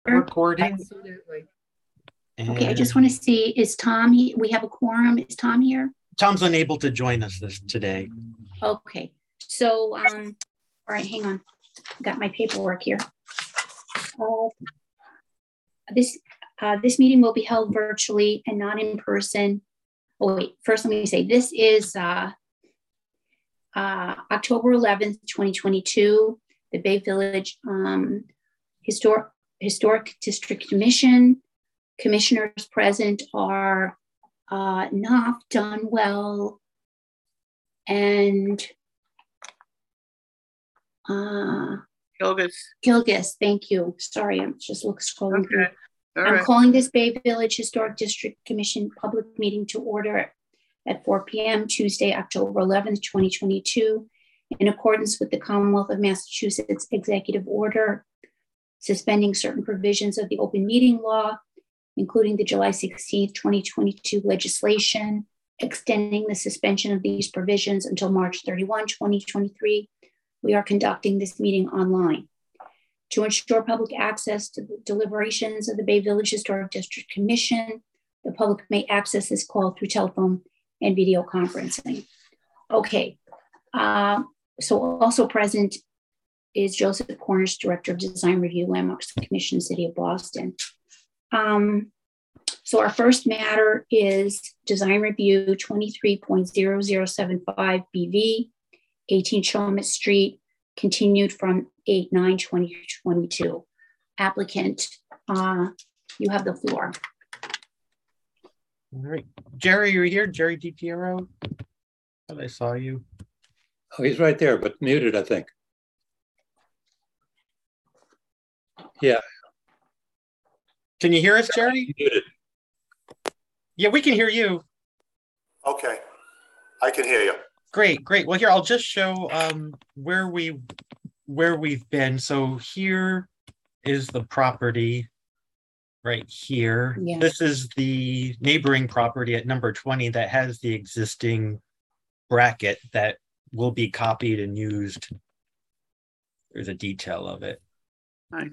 Recording. Absolutely. Okay, I just want to see, is Tom, we have a quorum. Is Tom here? Tom's unable to join us today. Okay, so, all right, hang on. Got my paperwork here. This meeting will be held virtually and not in person. Oh wait, first let me say, this is October 11th, 2022, the Bay Village Historic District Commission. Commissioners present are Knopf, Dunwell, and Gilgis. Thank you. Sorry, I'm just scrolling through. I'm calling this Bay Village Historic District Commission public meeting to order at 4 p.m. Tuesday, October 11th, 2022, in accordance with the Commonwealth of Massachusetts Executive Order, suspending certain provisions of the open meeting law, including the July 16th, 2022 legislation, extending the suspension of these provisions until March 31, 2023. We are conducting this meeting online. To ensure public access to the deliberations of the Bay Village Historic District Commission, the public may access this call through telephone and video conferencing. Okay, so also present is Joseph Cornish, Director of Design Review, Landmarks Commission, City of Boston. So our first matter is Design Review 23.0075 BV, 18 Chalmette Street, continued from 8/9/2022. Applicant, you have the floor. All right, Jerry, you're here. Jerry DiPiero. Thought I saw you. Oh, he's right there, but muted, I think. Yeah. Can you hear us, Jerry? Muted. Yeah, we can hear you. Okay, I can hear you. Great. Well, here I'll just show where we've been. So here is the property right here. Yeah. This is the neighboring property at number 20 that has the existing bracket that will be copied and used. There's a detail of it. Nice.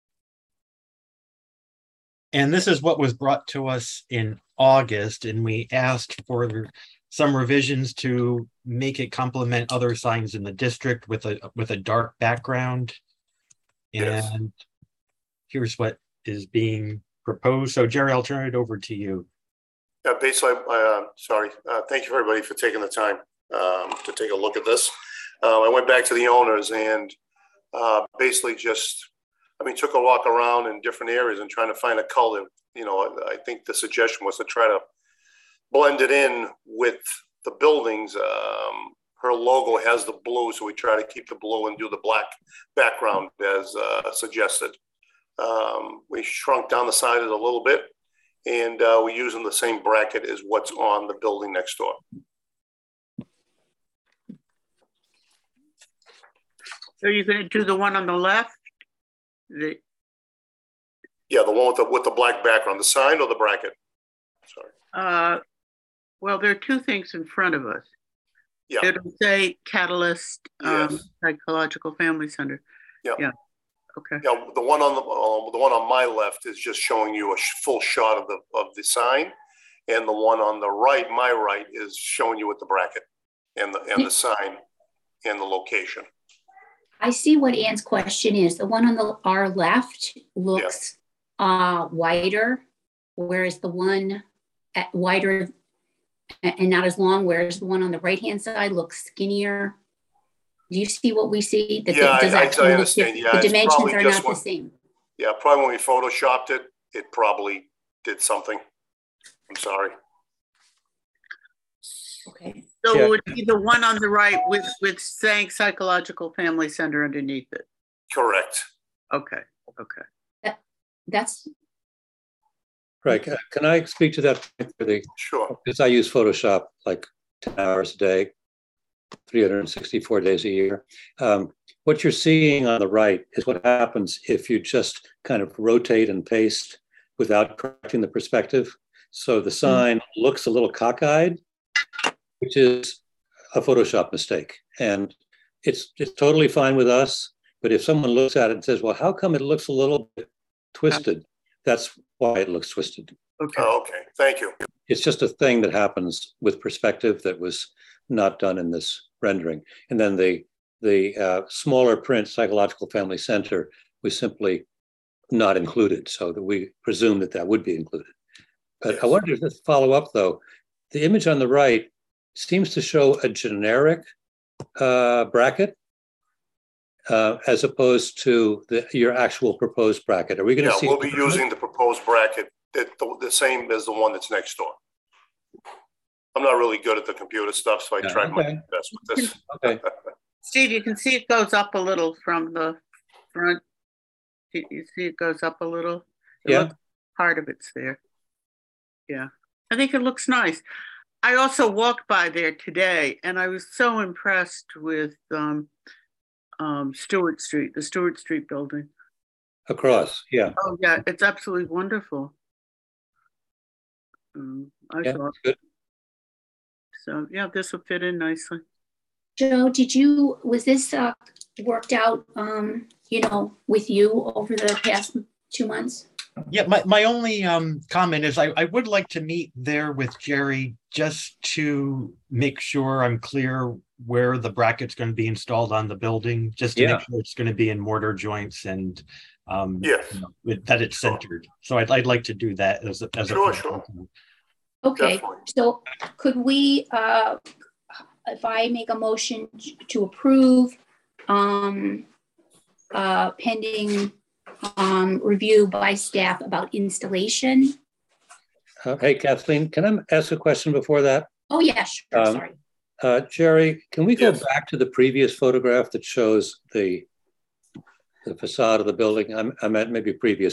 And this is what was brought to us in August, and we asked for some revisions to make it complement other signs in the district with a dark background. Yes. And here's what is being proposed. So Jerry, I'll turn it over to you. Yeah, basically, thank you everybody for taking the time to take a look at this. I went back to the owners and basically took a walk around in different areas and trying to find a color. You know, I think the suggestion was to try to blend it in with the buildings. Her logo has the blue, so we try to keep the blue and do the black background as suggested. We shrunk down the sizes a little bit, and we're using the same bracket as what's on the building next door. So you're going to do the one on the left? Yeah, the one with the black background, the sign or the bracket? Sorry. Well, there are two things in front of us. Yeah. It'll say Catalyst Yes. Psychological Family Center. Yeah. Yeah. Okay. Yeah, the one on my left is just showing you a full shot of the sign, and the one on the right, my right, is showing you with the bracket and the sign and the location. I see what Ann's question is. The one on our left looks wider, whereas the one wider and not as long, whereas the one on the right-hand side looks skinnier. Do you see what we see? I understand. The dimensions are not the same. Yeah, probably when we photoshopped it, it probably did something. I'm sorry. Okay. So it would be the one on the right with saying Psychological Family Center underneath it. Correct. Okay. That's right. Can I speak to that? Sure. Because I use Photoshop like 10 hours a day, 364 days a year. What you're seeing on the right is what happens if you just kind of rotate and paste without correcting the perspective. So the sign looks a little cockeyed, which is a Photoshop mistake. And it's totally fine with us. But if someone looks at it and says, well, how come it looks a little bit twisted. That's why it looks twisted. Okay. Oh, okay. Thank you. It's just a thing that happens with perspective that was not done in this rendering. And then the smaller print psychological family center was simply not included, so that we presume that that would be included. But yes. I wanted to just follow up though. The image on the right seems to show a generic bracket as opposed to your actual proposed bracket. Are we going to see? Yeah, we'll be using the proposed bracket, the same as the one that's next door. I'm not really good at the computer stuff, so I tried my best with this. Okay. Steve, you can see it goes up a little from the front. You see it goes up a little. Part of it's there. Yeah, I think it looks nice. I also walked by there today, and I was so impressed with Stewart Street, the Stewart Street building. Across, yeah. Oh, yeah, it's absolutely wonderful. I thought. Good. So, yeah, this will fit in nicely. Joe, was this worked out, with you over the past 2 months? Yeah, my only comment is I would like to meet there with Jerry just to make sure I'm clear where the bracket's going to be installed on the building, just to make sure it's going to be in mortar joints and that it's centered. So I'd like to do that as a sure. Okay, definitely. So could we, if I make a motion to approve, pending review by staff about installation. Hey, Kathleen, can I ask a question before that? Oh, yeah, sure, sorry. Jerry, can we go back to the previous photograph that shows the facade of the building? I meant maybe previous.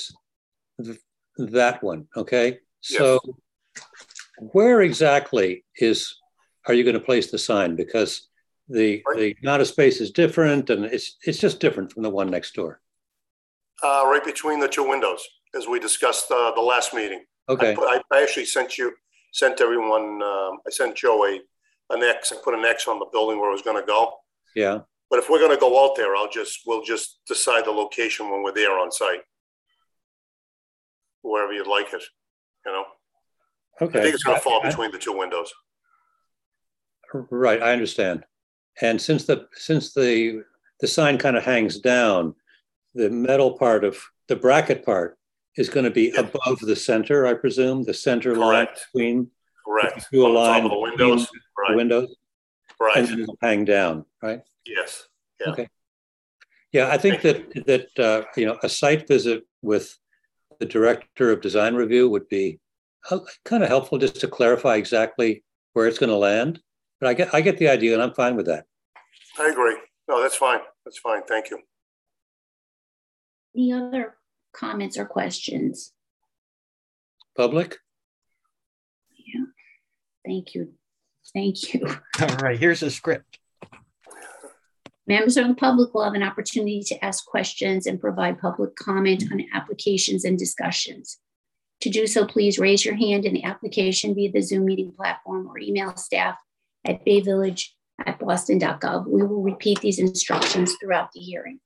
That one, okay? So where exactly are you going to place the sign? Because the amount of space is different, and it's just different from the one next door. Right between the two windows, as we discussed the last meeting. Okay. I actually sent everyone, I sent Joe an X. I put an X on the building where it was going to go. Yeah. But if we're going to go out there, we'll just decide the location when we're there on site. Wherever you'd like it, Okay. I think it's going to fall between the two windows. Right, I understand. And since the sign kind of hangs down, the metal part of the bracket part is going to be above the center, I presume, the center line between. Correct. Do a line of the windows. The windows. Right. And then it'll hang down, right? Yes. Yeah. Okay. Yeah, I think that a site visit with the director of design review would be kind of helpful just to clarify exactly where it's going to land. But I get the idea, and I'm fine with that. I agree. No, that's fine. That's fine. Thank you. Any other comments or questions? Public? Yeah. Thank you. Thank you. All right, here's a script. Members of the public will have an opportunity to ask questions and provide public comment on applications and discussions. To do so, please raise your hand in the application via the Zoom meeting platform or email staff at bayvillage@boston.gov. We will repeat these instructions throughout the hearing.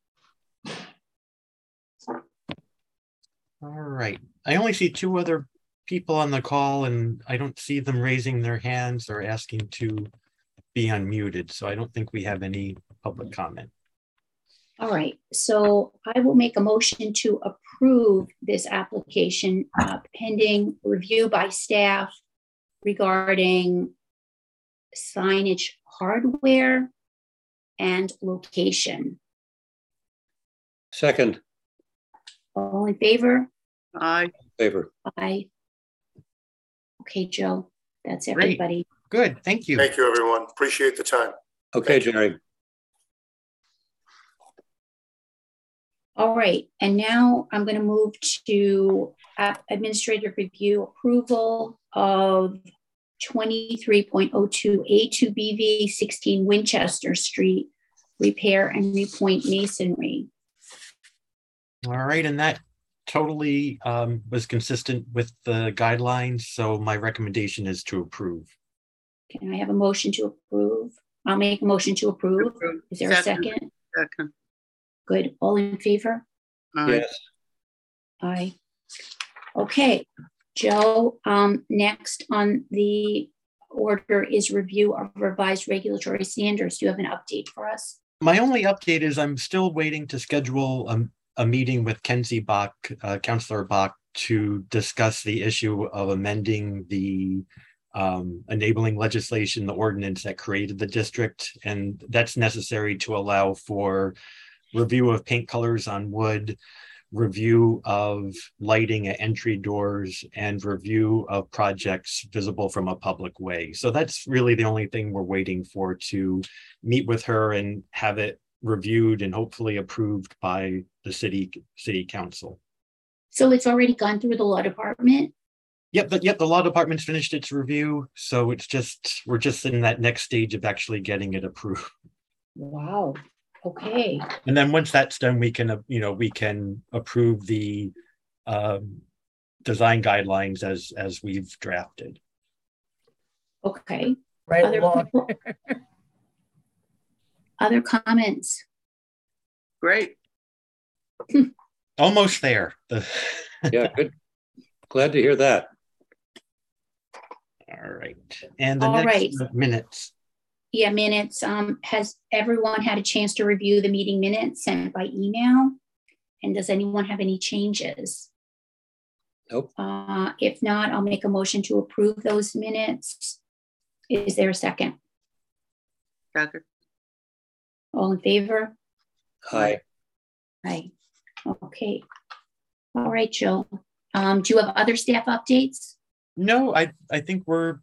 All right. I only see 2 other people on the call, and I don't see them raising their hands or asking to be unmuted. So I don't think we have any public comment. All right. So I will make a motion to approve this application pending review by staff regarding signage hardware and location. Second. All in favor? Aye. Favor. Aye. Okay, Joe, that's everybody. Great. Good, thank you. Thank you, everyone. Appreciate the time. Okay, Jerry. All right, and now I'm going to move to administrative review approval of 23.02A2BV 16 Winchester Street, repair and repoint masonry. All right, and that totally was consistent with the guidelines, so my recommendation is to approve. Can I have a motion to approve? I'll make a motion to approve. Is there a second? Second. Good. All in favor? Yes. Aye. Okay, Joe, next on the order is review of revised regulatory standards. Do you have an update for us? My only update is I'm still waiting to schedule a meeting with Kenzie Bach, Councillor Bach, to discuss the issue of amending the enabling legislation, the ordinance that created the district. And that's necessary to allow for review of paint colors on wood, review of lighting at entry doors, and review of projects visible from a public way. So that's really the only thing we're waiting for, to meet with her and have it reviewed and hopefully approved by the city council. So it's already gone through the law department? Yep, the law department's finished its review. So we're just in that next stage of actually getting it approved. Wow. Okay. And then once that's done, we can approve the design guidelines as we've drafted. Okay. Right along. Other comments? Great. Almost there. Yeah, good. Glad to hear that. All right. And the next minutes. Yeah, minutes. Has everyone had a chance to review the meeting minutes sent by email? And does anyone have any changes? Nope. If not, I'll make a motion to approve those minutes. Is there a second? Second. All in favor? Aye. Aye. Okay. All right, Joe. Do you have other staff updates? No, I think we're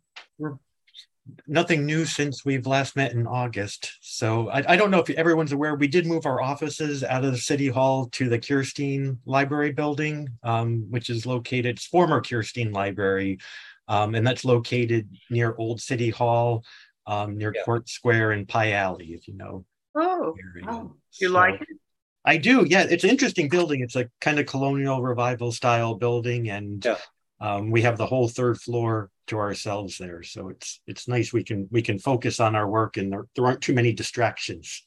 nothing new since we've last met in August. So I don't know if everyone's aware, we did move our offices out of the City Hall to the Kirstein Library building, which is located, it's former Kirstein Library, and that's located near Old City Hall, near Court Square and Pie Alley, if you know. Oh, you like it? I do, yeah. It's an interesting building. It's a kind of colonial revival style building, and we have the whole third floor to ourselves there. So it's nice. We can focus on our work, and there aren't too many distractions.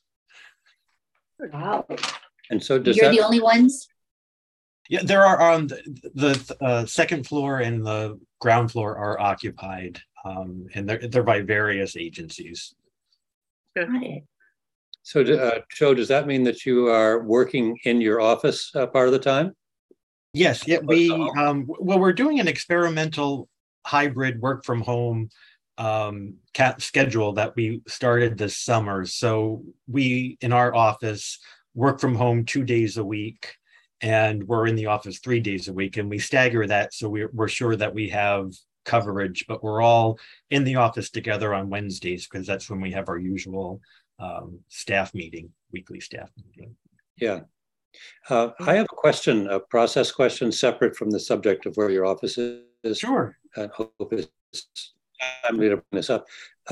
Wow. And so you're the only ones? Yeah, there are on the second floor and the ground floor are occupied, and they're by various agencies. Got it. So, Joe, does that mean that you are working in your office part of the time? Yes. Yeah. We're doing an experimental hybrid work from home schedule that we started this summer. So we, in our office, work from home 2 days a week, and we're in the office 3 days a week, and we stagger that so we're sure that we have coverage, but we're all in the office together on Wednesdays because that's when we have our usual weekly staff meeting. Yeah. I have a question, a process question separate from the subject of where your office is. Sure. I hope it's time to bring this up.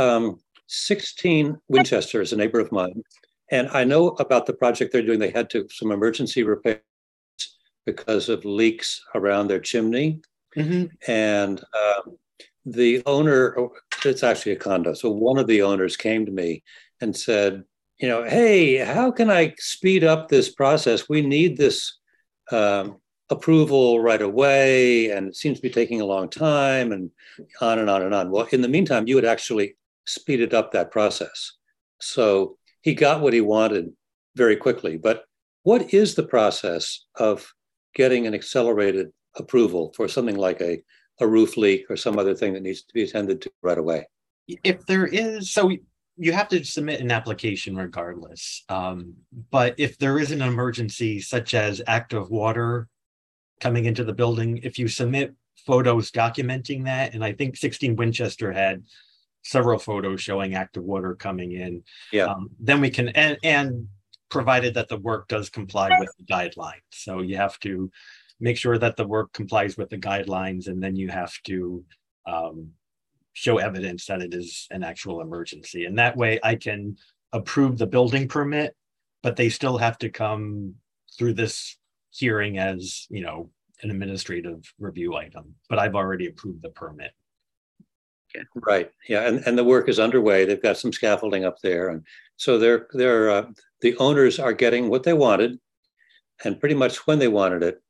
16 Winchester is a neighbor of mine, and I know about the project they're doing. They had some emergency repairs because of leaks around their chimney. Mm-hmm. And the owner, it's actually a condo, so one of the owners came to me and said, hey, how can I speed up this process? We need this approval right away, and it seems to be taking a long time, and on and on and on. Well, in the meantime, you had actually speeded up that process. So he got what he wanted very quickly. But what is the process of getting an accelerated approval for something like a roof leak or some other thing that needs to be attended to right away? If there is, so you have to submit an application regardless. But if there is an emergency, such as active water coming into the building, if you submit photos documenting that, and I think 16 Winchester had several photos showing active water coming in, then we can, and provided that the work does comply with the guidelines. So you have to make sure that the work complies with the guidelines, and then you have to show evidence that it is an actual emergency. And that way I can approve the building permit, but they still have to come through this hearing as, an administrative review item, but I've already approved the permit. Right. Yeah. And the work is underway. They've got some scaffolding up there. And so the owners are getting what they wanted, and pretty much when they wanted it.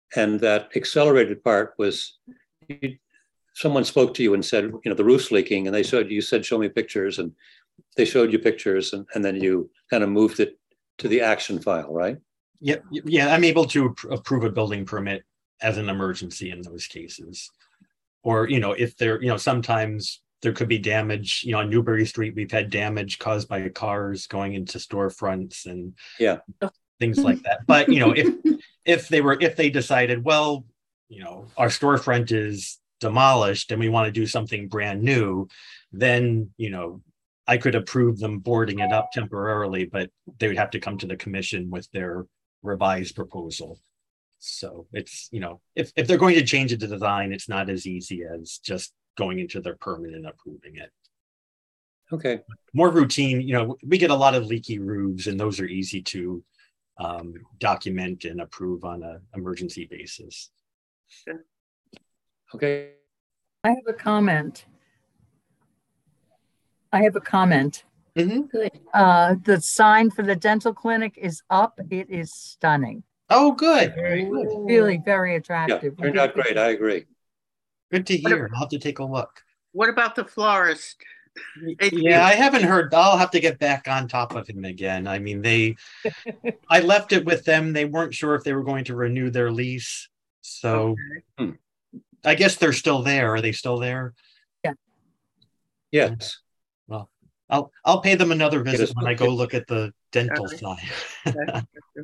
And that accelerated part was, someone spoke to you and said, the roof's leaking, and you said, show me pictures, and they showed you pictures, and then you kind of moved it to the action file, right? Yep. Yeah, I'm able to approve a building permit as an emergency in those cases. Or, if there, sometimes there could be damage, on Newbury Street, we've had damage caused by cars going into storefronts and things like that. But, if they decided, well, our storefront is demolished and we want to do something brand new, then, I could approve them boarding it up temporarily, but they would have to come to the commission with their revised proposal. So it's, if they're going to change the design, it's not as easy as just going into their permit and approving it. Okay. More routine, we get a lot of leaky roofs, and those are easy to document and approve on an emergency basis. Okay. I have a comment. Mm-hmm. Good. The sign for the dental clinic is up. It is stunning. Oh, good. Really very attractive. Yeah, turned out great. I agree. Good to hear. I'll have to take a look. What about the florist? Yeah, I haven't heard. I'll have to get back on top of him again. I mean, I left it with them. They weren't sure if they were going to renew their lease. So I guess they're still there. Are they still there? Yeah. Yes. Well, I'll pay them another visit when I go look at the dental side.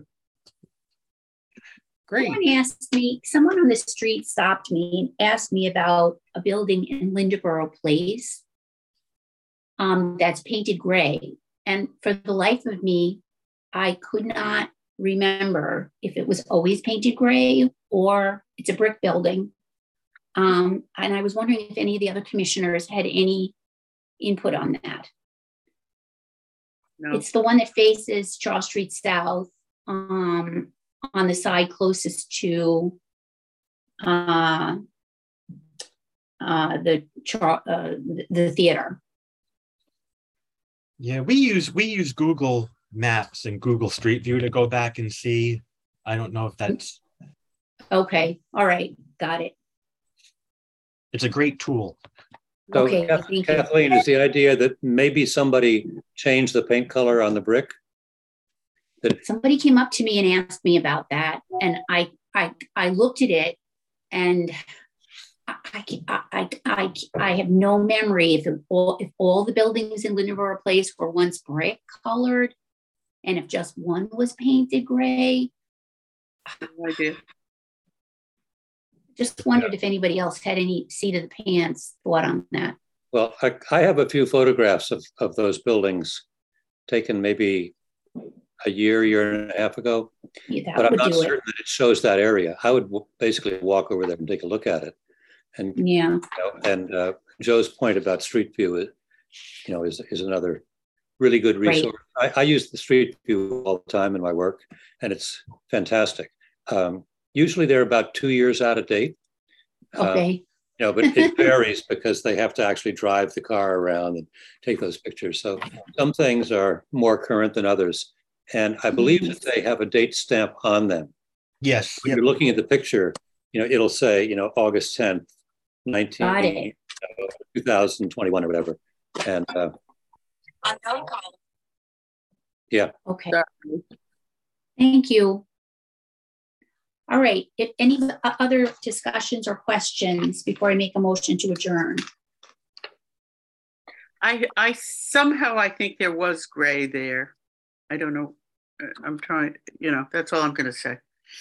Great. Someone on the street stopped me and asked me about a building in Lindborough Place that's painted gray. And for the life of me, I could not remember if it was always painted gray or it's a brick building. And I was wondering if any of the other commissioners had any input on that. No. It's the one that faces Charles Street South, on the side closest to the theater. Yeah, we use Google Maps and Google Street View to go back and see. I don't know if that's okay. All right, got it. It's a great tool. So okay, Kathleen, is the idea that maybe somebody changed the paint color on the brick? Somebody came up to me and asked me about that, and I looked at it, and I have no memory if all the buildings in Lindborough Place were once brick colored, and if just one was painted gray. No idea. Just wondered if anybody else had any seat of the pants thought on that. Well, I have a few photographs of those buildings taken maybe a year and a half ago, but I'm not certain that it shows that area. I would basically walk over there and take a look at it. And Joe's point about Street View, is another really good resource. Right. I use the Street View all the time in my work, and it's fantastic. Usually they're about 2 years out of date. Okay. But it varies because they have to actually drive the car around and take those pictures. So some things are more current than others. And I believe that they have a date stamp on them. Yes. When you're looking at the picture, it'll say, August 10th, 2021 or whatever. And yeah. Okay. Thank you. All right. If any other discussions or questions before I make a motion to adjourn? I somehow think there was gray there. I don't know. I'm trying, that's all I'm going to say.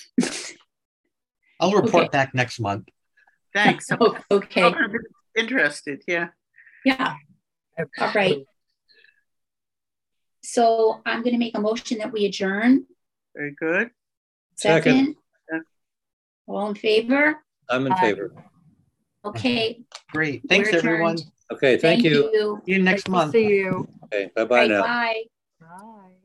I'll report back next month. Thanks. Okay. I'm interested. Yeah. Yeah. All right. So I'm going to make a motion that we adjourn. Very good. Second. All in favor? I'm in favor. Okay. Great. Thanks, everyone. Okay. Thank you. See See you next month. See you. Okay. Bye-bye now. Bye. Bye.